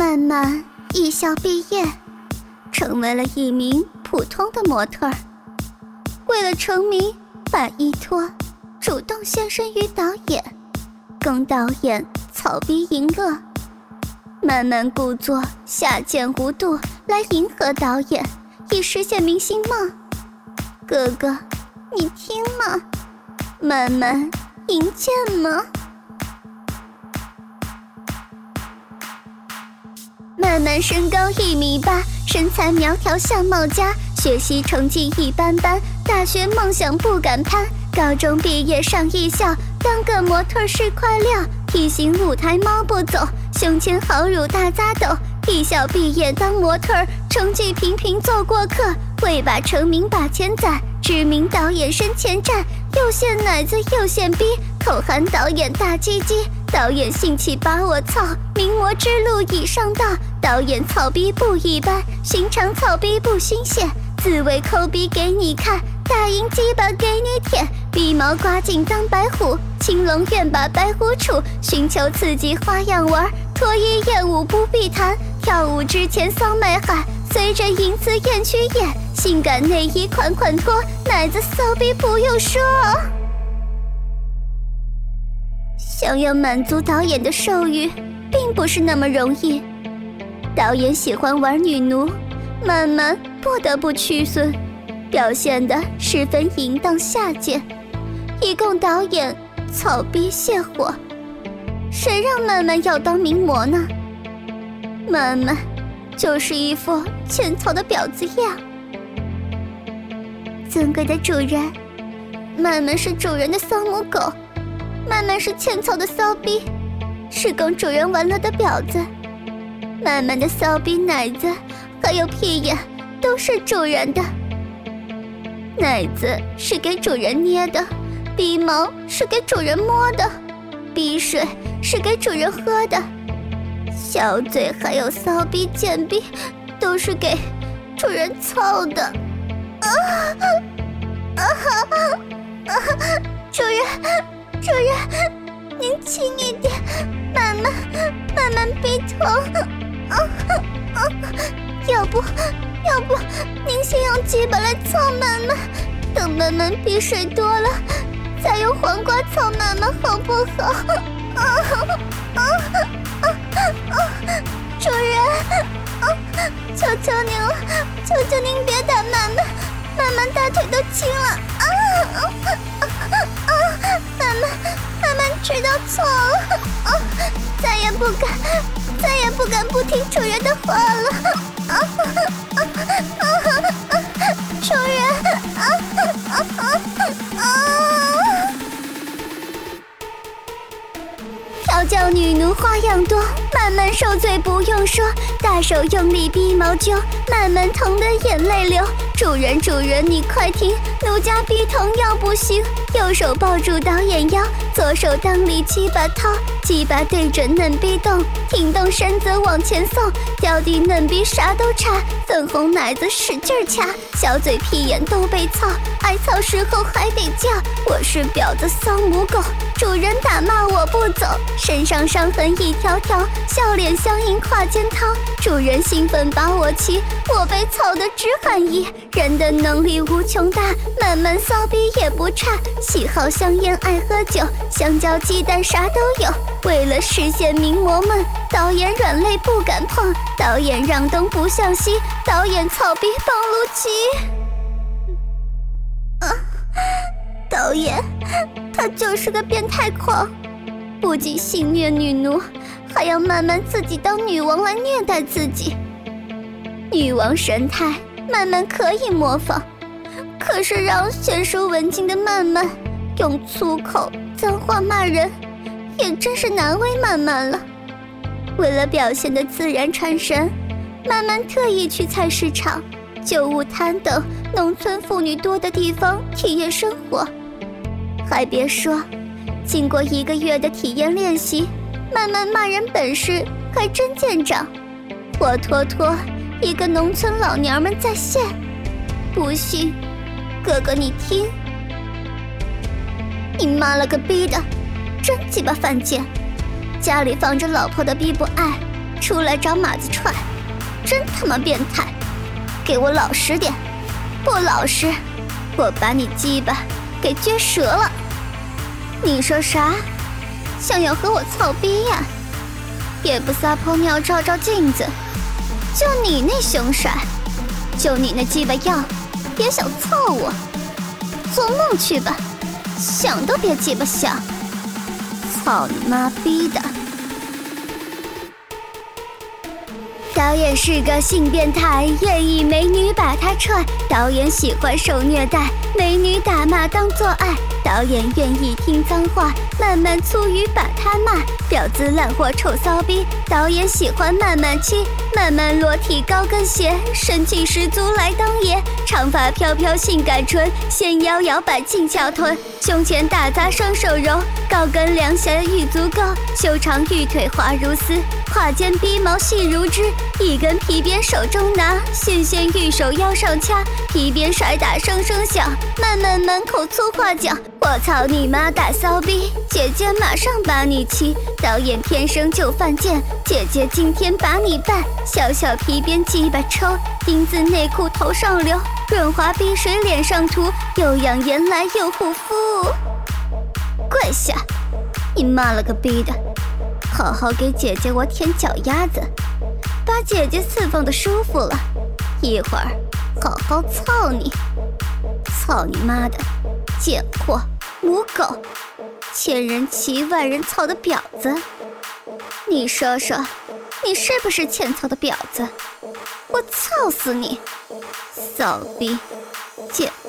慢慢艺校毕业，成为了一名普通的模特儿。为了成名，把依托主动献身于导演，供导演草逼淫乐。慢慢故作下贱无度来迎合导演，以实现明星梦。哥哥，你听吗？慢慢银剑吗？慢慢身高1.8米，身材苗条，相貌佳，学习成绩一般般，大学梦想不敢攀，高中毕业上艺校，当个模特是块料，体型舞台猫不走，胸前好乳大扎斗，艺校毕业当模特，成绩平平做过客，为把成名把钱攒，知名导演身前站，又现奶子又现逼，口喊导演大鸡鸡，导演兴起把我操，名模之路已上道，导演操逼不一般，寻常操逼不新鲜，自慰抠逼给你看，大银鸡巴给你舔，鼻毛刮净当白虎，青龙院把白虎处，寻求刺激花样玩，脱衣艳舞不必谈，跳舞之前骚麦喊，随着银丝艳去演，性感内衣款款脱，奶子骚逼不用说。想要满足导演的兽欲，并不是那么容易。导演喜欢玩女奴，慢慢不得不屈尊，表现得十分淫荡下贱，以供导演草逼泄火。谁让慢慢要当名模呢？慢慢就是一副欠操的婊子样。尊贵的主人，慢慢是主人的骚母狗，慢慢是欠操的骚逼，是供主人玩乐的婊子。慢慢的骚逼奶子还有屁眼都是主人的，奶子是给主人捏的，鼻毛是给主人摸的，鼻水是给主人喝的，小嘴还有骚逼贱逼都是给主人操的。主人您轻一点，慢慢逼疼。要不您先用鸡巴来操慢慢，等慢慢鼻水多了再用黄瓜操慢慢好不好？主人，求求您了，求求您别打慢慢大腿都青了。慢慢知道错了，再也不敢不听主人的话了。主人，调教女奴花样多，慢慢受罪不用说，大手用力逼毛揪，慢慢疼得眼泪流。主人你快听，奴家逼疼要不行，右手抱住导演腰，左手当里鸡巴掏，鸡巴对准嫩逼洞，挺动身子往前送，掉地嫩逼啥都插，粉红奶子使劲掐，小嘴屁眼都被操，挨操时候还得叫，我是婊子骚母狗，主人打骂我不走，身上伤痕一条条，笑脸相迎跨肩掏，主人兴奋把我骑，我被操得直喊一，人的能力无穷大，慢慢骚逼也不差，喜好香烟爱喝酒，香蕉鸡蛋啥都有，为了实现名模梦，导演软肋不敢碰，导演让东不向西，导演操逼帮路骑。导演他就是个变态狂，不仅性虐女奴，还要慢慢自己当女王来虐待自己。女王神态慢慢可以模仿，可是让娴熟文静的慢慢用粗口脏话骂人，也真是难为慢慢了。为了表现得自然传神，慢慢特意去菜市场、旧物摊等农村妇女多的地方体验生活。还别说，经过1个月的体验练习，慢慢骂人本事还真见长，活脱脱一个农村老娘们在线。不信，哥哥你听。你妈了个逼的，真鸡巴犯贱！家里放着老婆的逼不爱， 出来找马子踹，真他妈变态！给我老实点，不老实，我把你鸡巴给撅折了！你说啥？想要和我操逼呀？也不撒泡尿照照镜子，就你那凶色，就你那鸡巴样，也想操我？做梦去吧，想都别鸡巴想！操你妈逼的！导演是个性变态，愿意美女把他踹。导演喜欢受虐待，美女打骂当做爱。导演愿意听脏话，慢慢粗语把他骂。婊子烂货臭骚逼，导演喜欢慢慢亲，慢慢裸体高跟鞋，神气十足来当爷。长发飘飘性感唇，纤腰摇摆劲翘臀，胸前大砸双手揉，高跟凉鞋玉足够，修长玉腿滑如丝，胯间逼毛细如织，一根皮鞭手中拿，纤纤玉手腰上掐，皮鞭甩打声声响，慢慢满口粗话讲。我操你妈大骚逼，姐姐马上把你骑，导演天生就犯贱，姐姐今天把你办，小小皮鞭鸡巴抽，钉子内裤头上流，润滑逼水脸上涂，又养颜来又护肤。跪下，你妈了个逼的，好好给姐姐我舔脚丫子，把姐姐释放的舒服了，一会儿好好操你，操你妈的贱货母狗，千人骑万人操的婊子！你说说，你是不是欠操的婊子？我操死你！骚逼，贱